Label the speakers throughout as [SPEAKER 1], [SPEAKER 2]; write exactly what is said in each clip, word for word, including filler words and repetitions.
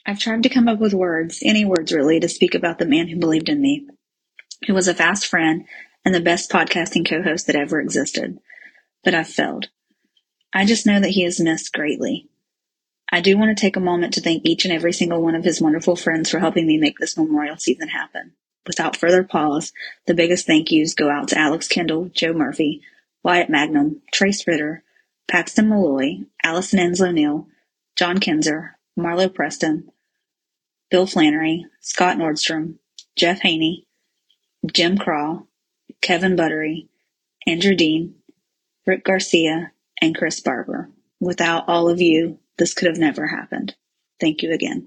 [SPEAKER 1] I've tried to come up with words, any words really, to speak about the man who believed in me, who was a fast friend and the best podcasting co-host that ever existed. But I've failed. I just know that he is missed greatly. I do want to take a moment to thank each and every single one of his wonderful friends for helping me make this memorial season happen. Without further pause, the biggest thank yous go out to Alex Kendall, Joe Murphy, Wyatt Magnum, Trace Ritter, Paxton Malloy, Allison Enslow Neal, John Kinzer, Marlo Preston, Bill Flannery, Scott Nordstrom, Jeff Haney, Jim Craw, Kevin Buttery, Andrew Dean, Rick Garcia, and Chris Barber. Without all of you, this could have never happened. Thank you again.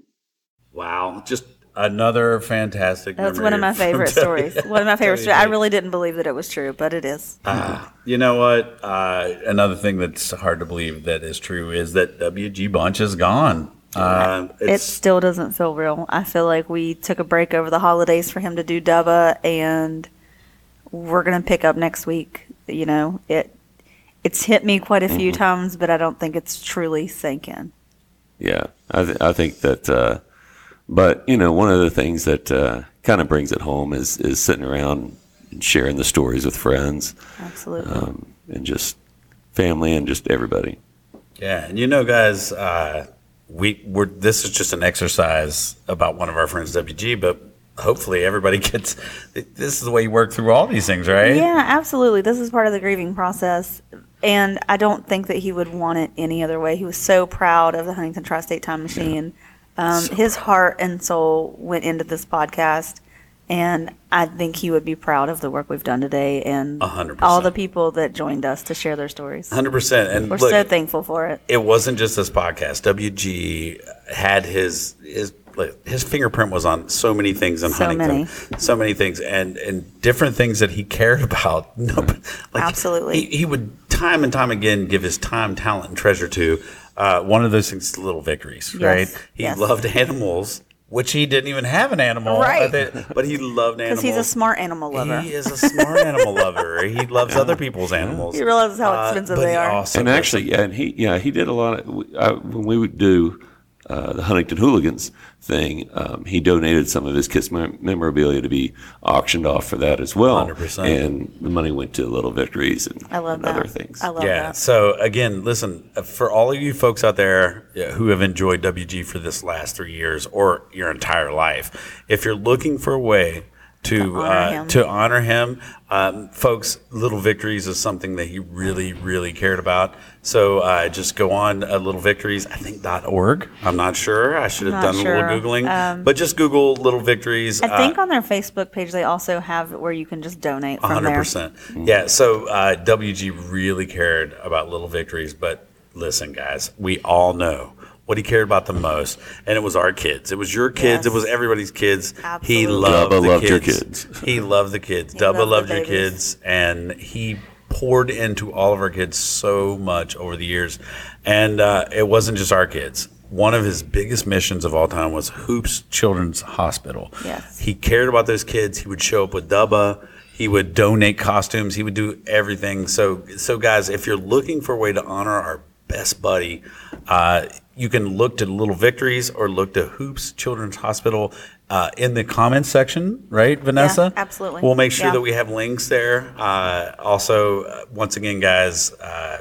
[SPEAKER 2] Wow. Just another fantastic
[SPEAKER 3] That's one of my favorite stories. One of my favorite stories. I really didn't believe that it was true, but it is.
[SPEAKER 2] Uh, you know what? Uh, another thing that's hard to believe that is true is that W G Bunch is gone. Uh,
[SPEAKER 3] it still doesn't feel real. I feel like we took a break over the holidays for him to do Dubba, and we're going to pick up next week. You know, it it's hit me quite a few mm-hmm. times, but I don't think it's truly sank in.
[SPEAKER 4] Yeah, I, th- I think that, uh, but, you know, one of the things that uh, kind of brings it home is, is sitting around and sharing the stories with friends.
[SPEAKER 3] Absolutely.
[SPEAKER 4] Um, and just family and just everybody.
[SPEAKER 2] Yeah, and you know, guys, uh, we we're this is just an exercise about one of our friends, W G, but hopefully everybody gets, this is the way you work through all these things, right?
[SPEAKER 3] Yeah, absolutely. This is part of the grieving process. And I don't think that he would want it any other way. He was so proud of the Huntington Tri-State Time Machine. Yeah. Um, so his heart and soul went into this podcast. And I think he would be proud of the work we've done today and
[SPEAKER 2] one hundred percent.
[SPEAKER 3] All the people that joined us to share their stories.
[SPEAKER 2] one hundred percent. And
[SPEAKER 3] we're
[SPEAKER 2] look,
[SPEAKER 3] so thankful for it.
[SPEAKER 2] It wasn't just this podcast. W G had his his his fingerprint was on so many things in
[SPEAKER 3] so
[SPEAKER 2] Huntington.
[SPEAKER 3] Many.
[SPEAKER 2] So many things and, and different things that he cared about. No, like
[SPEAKER 3] Absolutely.
[SPEAKER 2] He, he would time and time again give his time, talent, and treasure to. Uh, one of those things is Little Victories,
[SPEAKER 3] yes.
[SPEAKER 2] right? He
[SPEAKER 3] yes.
[SPEAKER 2] loved animals. Which he didn't even have an animal,
[SPEAKER 3] right?
[SPEAKER 2] But he loved animals.
[SPEAKER 3] Because he's a smart animal lover.
[SPEAKER 2] He is a smart animal lover. He loves yeah. other people's animals.
[SPEAKER 3] He realizes how expensive uh, they are.
[SPEAKER 4] And actually, yeah, and he yeah he did a lot of uh, when we would do uh, the Huntington Hooligans thing. Um, he donated some of his Kiss memorabilia to be auctioned off for that as well.
[SPEAKER 2] one hundred percent.
[SPEAKER 4] And the money went to Little Victories and,
[SPEAKER 3] I love
[SPEAKER 4] and
[SPEAKER 3] that.
[SPEAKER 4] other things.
[SPEAKER 3] I love
[SPEAKER 2] yeah.
[SPEAKER 3] that.
[SPEAKER 2] So again, listen, for all of you folks out there who have enjoyed W G for this last three years or your entire life, if you're looking for a way to
[SPEAKER 3] to honor
[SPEAKER 2] uh,
[SPEAKER 3] him,
[SPEAKER 2] to honor him um, folks, Little Victories is something that he really, really cared about. So uh, just go on uh, Little Victories, I think .org. I'm not sure. I should have
[SPEAKER 3] Not
[SPEAKER 2] done
[SPEAKER 3] sure.
[SPEAKER 2] a little Googling.
[SPEAKER 3] Um,
[SPEAKER 2] but just Google Little Victories.
[SPEAKER 3] I think
[SPEAKER 2] uh,
[SPEAKER 3] on their Facebook page they also have it where you can just donate from
[SPEAKER 2] one hundred percent.
[SPEAKER 3] there.
[SPEAKER 2] Yeah, so uh, W G really cared about Little Victories. But listen, guys, we all know what he cared about the most, and it was our kids. It was your kids.
[SPEAKER 3] Yes.
[SPEAKER 2] It was everybody's kids.
[SPEAKER 3] Absolutely.
[SPEAKER 2] He loved
[SPEAKER 4] Dubba
[SPEAKER 2] the
[SPEAKER 4] loved
[SPEAKER 2] kids.
[SPEAKER 4] your kids.
[SPEAKER 2] He loved the kids.
[SPEAKER 3] He
[SPEAKER 2] Dubba
[SPEAKER 3] loved
[SPEAKER 2] loved
[SPEAKER 3] the
[SPEAKER 2] your
[SPEAKER 3] babies.
[SPEAKER 2] kids, and he poured into all of our kids so much over the years. And uh, it wasn't just our kids. One of his biggest missions of all time was Hoops Children's Hospital.
[SPEAKER 3] Yes.
[SPEAKER 2] He cared about those kids. He would show up with Dubba. He would donate costumes. He would do everything. So, so guys, if you're looking for a way to honor our best buddy, uh, you can look to Little Victories or look to Hoops Children's Hospital uh, in the comments section, right, Vanessa?
[SPEAKER 3] Yeah, absolutely.
[SPEAKER 2] We'll make sure
[SPEAKER 3] Yeah.
[SPEAKER 2] that we have links there. Uh, also, uh, once again, guys, uh,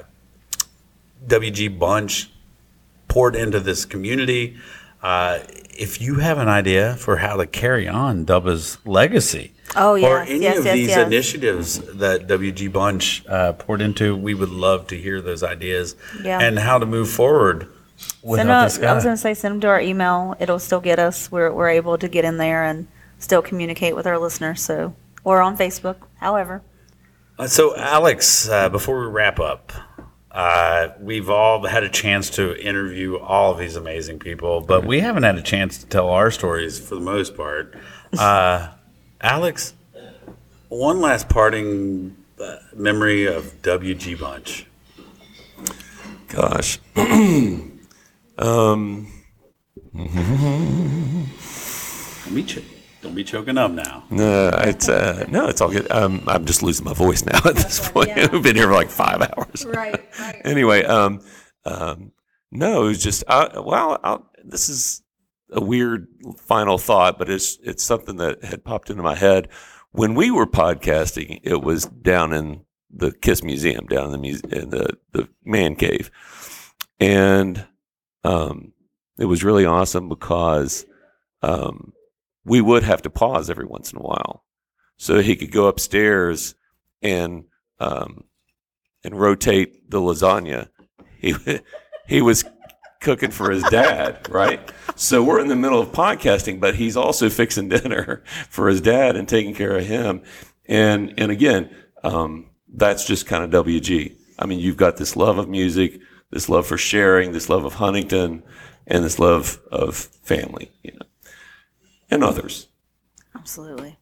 [SPEAKER 2] W G Bunch poured into this community. Uh, if you have an idea for how to carry on Dubba's legacy,
[SPEAKER 3] Oh,
[SPEAKER 2] or
[SPEAKER 3] yes,
[SPEAKER 2] any
[SPEAKER 3] yes,
[SPEAKER 2] of
[SPEAKER 3] yes,
[SPEAKER 2] these
[SPEAKER 3] yes.
[SPEAKER 2] initiatives that W G Bunch uh, poured into, we would love to hear those ideas
[SPEAKER 3] Yeah.
[SPEAKER 2] and how to move forward without
[SPEAKER 3] Send
[SPEAKER 2] this
[SPEAKER 3] us,
[SPEAKER 2] guy.
[SPEAKER 3] I was going to say send them to our email. It'll still get us. We're we're able to get in there and still communicate with our listeners. So or on Facebook, however.
[SPEAKER 2] Uh, so, Alex, uh, before we wrap up, uh, we've all had a chance to interview all of these amazing people, but we haven't had a chance to tell our stories for the most part. Uh, Alex, one last parting uh, memory of W G Bunch.
[SPEAKER 4] Gosh. um,
[SPEAKER 2] Don't be, ch- don't be choking up now.
[SPEAKER 4] no, it's uh, no, it's all good. Um, I'm just losing my voice now at this point.
[SPEAKER 3] Yeah.
[SPEAKER 4] We've been here for like five hours.
[SPEAKER 3] Right, right.
[SPEAKER 4] Anyway, um, um, no, it was just uh, well, I'll, this is a weird final thought, but it's it's something that had popped into my head. When we were podcasting, it was down in the Kiss Museum, down in the muse- in the, the man cave, and um, it was really awesome because um, we would have to pause every once in a while, so he could go upstairs and um, and rotate the lasagna. He he was cooking for his dad, right? So we're in the middle of podcasting, but he's also fixing dinner for his dad and taking care of him. And and again, um, that's just kind of W G. I mean, you've got this love of music, this love for sharing, this love of Huntington, and this love of family, you know, and others.
[SPEAKER 3] Absolutely.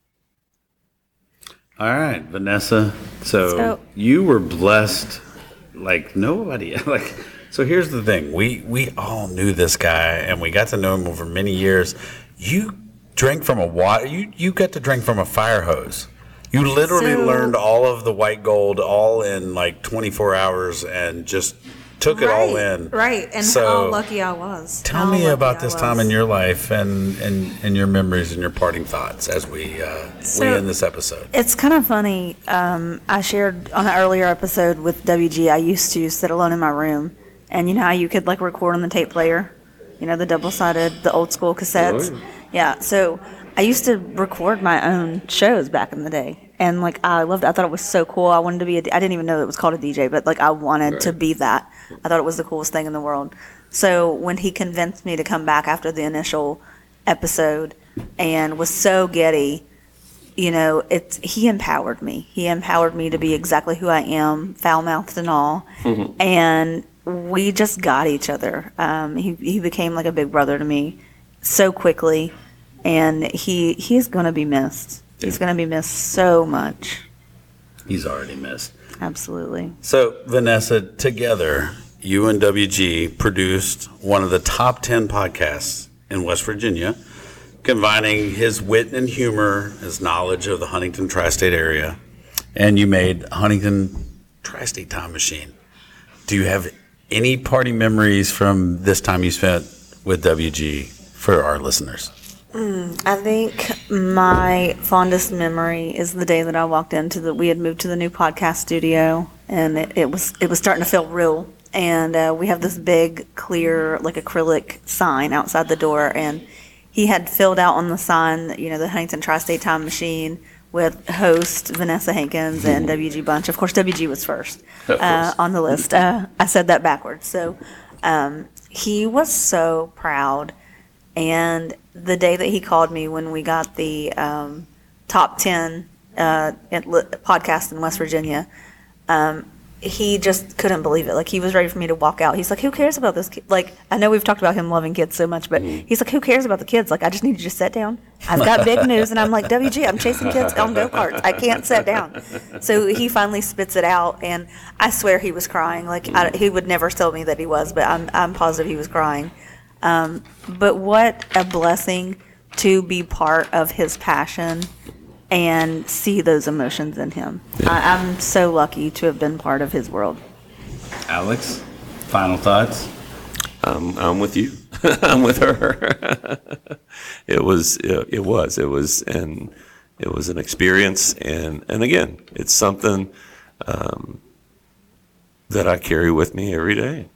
[SPEAKER 2] All right, Vanessa. So,
[SPEAKER 3] So-
[SPEAKER 2] you were blessed like nobody. Like, so here's the thing: we we all knew this guy, and we got to know him over many years. You drank from a water. You you got to drink from a fire hose. You literally
[SPEAKER 3] So-
[SPEAKER 2] learned all of the white gold all in like twenty-four hours, and just took it all in.
[SPEAKER 3] Right. And
[SPEAKER 2] So,
[SPEAKER 3] how lucky I was.
[SPEAKER 2] Tell
[SPEAKER 3] How
[SPEAKER 2] me
[SPEAKER 3] lucky
[SPEAKER 2] about
[SPEAKER 3] I
[SPEAKER 2] this
[SPEAKER 3] was.
[SPEAKER 2] time in your life and, and, and your memories and your parting thoughts as we uh,
[SPEAKER 3] So-
[SPEAKER 2] we end this episode.
[SPEAKER 3] It's kind of funny. Um, I shared on an earlier episode with W G, I used to sit alone in my room. And you know how you could like record on the tape player? You know, the double-sided, the old school cassettes?
[SPEAKER 4] Oh,
[SPEAKER 3] Yeah. So I used to record my own shows back in the day. And like, I loved it. I thought it was so cool. I wanted to be a, I didn't even know it was called a D J, but like I wanted to
[SPEAKER 4] Right.
[SPEAKER 3] be that. I thought it was the coolest thing in the world. So when he convinced me to come back after the initial episode and was so giddy, you know, it's he empowered me. He empowered me to be exactly who I am, foul mouthed and all. And we just got each other. Um, he he became like a big brother to me so quickly, and he he's gonna be missed. He's gonna be missed so much.
[SPEAKER 2] He's already missed.
[SPEAKER 3] Absolutely.
[SPEAKER 2] So, Vanessa, together, you and W G produced one of the top ten podcasts in West Virginia, combining his wit and humor, his knowledge of the Huntington tri-state area, and you made Huntington Tri-State Time Machine. Do you have any party memories from this time you spent with W G for our listeners?
[SPEAKER 3] I think my fondest memory is the day that I walked into the. We had moved to the new podcast studio, and it, it was it was starting to feel real. And uh, we have this big, clear, like acrylic sign outside the door, and he had filled out on the sign, you know, the Huntington Tri-State Time Machine with host Vanessa Hankins and W G Bunch. Of course, W G was first
[SPEAKER 4] Of
[SPEAKER 3] uh,
[SPEAKER 4] course.
[SPEAKER 3] on the list. Uh, I said that backwards. So um, he was so proud. And the day that he called me when we got the um, top ten uh, at li- podcast in West Virginia, um, he just couldn't believe it. Like, he was ready for me to walk out. He's like, who cares about this kid? Like, I know we've talked about him loving kids so much, but he's like, who cares about the kids? Like, I just need you to sit down. I've got big news. And I'm like, W G, I'm chasing kids on go-karts. I can't sit down. So he finally spits it out, and I swear he was crying. Like, I, he would never tell me that he was, but I'm, I'm positive he was crying. Um, but what a blessing to be part of his passion and see those emotions in him. I, I'm so lucky to have been part of his world.
[SPEAKER 2] Alex, final thoughts?
[SPEAKER 4] I'm, I'm with you. I'm with her. it was, it, it was, it was, and it was an experience. And, and again, it's something um, that I carry with me every day.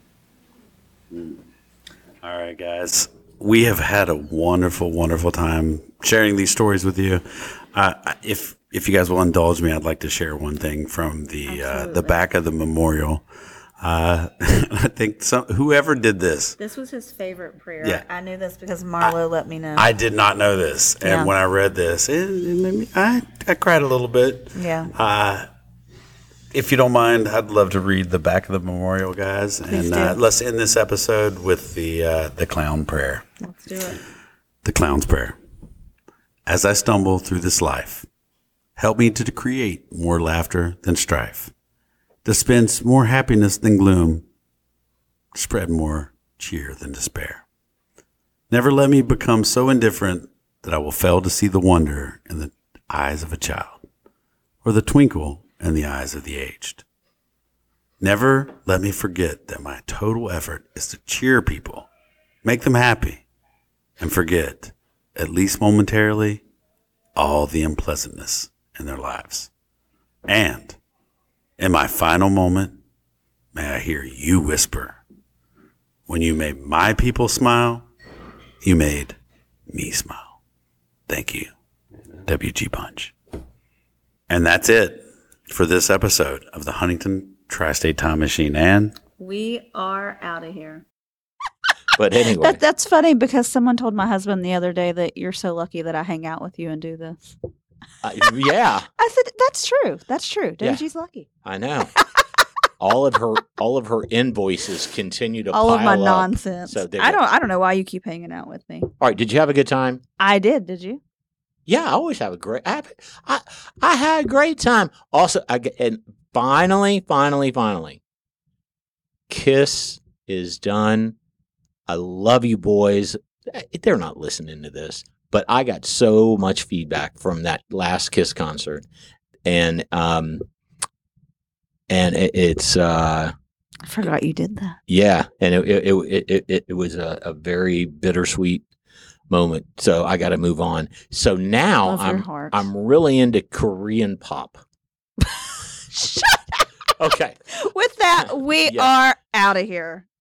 [SPEAKER 2] All right, guys. We have had a wonderful, wonderful time sharing these stories with you. Uh, if if you guys will indulge me, I'd like to share one thing from the uh, the back of the memorial. Uh, I think some, whoever did this,
[SPEAKER 3] This was his favorite prayer.
[SPEAKER 2] Yeah.
[SPEAKER 3] I knew this because Marlo let me know.
[SPEAKER 2] I did not know this, and
[SPEAKER 3] Yeah.
[SPEAKER 2] when I read this, it, it made me, I I cried a little bit.
[SPEAKER 3] yeah.
[SPEAKER 2] Uh, if you don't mind, I'd love to read the back of the memorial, guys,
[SPEAKER 3] Please
[SPEAKER 2] and
[SPEAKER 3] do.
[SPEAKER 2] uh, let's end this episode with the uh, the clown prayer.
[SPEAKER 3] Let's do it.
[SPEAKER 2] The clown's prayer. As I stumble through this life, help me to create more laughter than strife, dispense more happiness than gloom, spread more cheer than despair. Never let me become so indifferent that I will fail to see the wonder in the eyes of a child, or the twinkle in the eyes of the aged. Never let me forget that my total effort is to cheer people, make them happy, and forget, at least momentarily, all the unpleasantness in their lives. And in my final moment, may I hear you whisper, when you made my people smile, you made me smile. Thank you, W G Punch. And that's it for this episode of the Huntington Tri-State Time Machine. And
[SPEAKER 3] We are out of here.
[SPEAKER 5] But anyway,
[SPEAKER 3] That, that's funny because someone told my husband the other day that you're so lucky that I hang out with you and do this.
[SPEAKER 5] uh, yeah,
[SPEAKER 3] I said, that's true. That's true.
[SPEAKER 5] Yeah.
[SPEAKER 3] W G's lucky.
[SPEAKER 5] I know. all of her, all of her invoices continue to
[SPEAKER 3] All
[SPEAKER 5] pile
[SPEAKER 3] of my
[SPEAKER 5] up.
[SPEAKER 3] nonsense.
[SPEAKER 5] So there
[SPEAKER 3] I
[SPEAKER 5] you go.
[SPEAKER 3] don't I don't know why you keep hanging out with me.
[SPEAKER 5] All right, did you have a good time?
[SPEAKER 3] I did. Did you?
[SPEAKER 5] Yeah, I always have a great. I, I, I had a great time. Also, I g- and finally, finally, finally, Kiss is done. I love you, boys. They're not listening to this, but I got so much feedback from that last Kiss concert, and um, and it, it's uh,
[SPEAKER 3] I forgot you did that.
[SPEAKER 5] yeah, and it it it it, it, it was a, a very bittersweet moment. So I got to move on. So now
[SPEAKER 3] Love your
[SPEAKER 5] I'm
[SPEAKER 3] heart.
[SPEAKER 5] I'm really into Korean pop.
[SPEAKER 3] Shut
[SPEAKER 5] Okay.
[SPEAKER 3] With that, we
[SPEAKER 5] Yeah.
[SPEAKER 3] are out of here.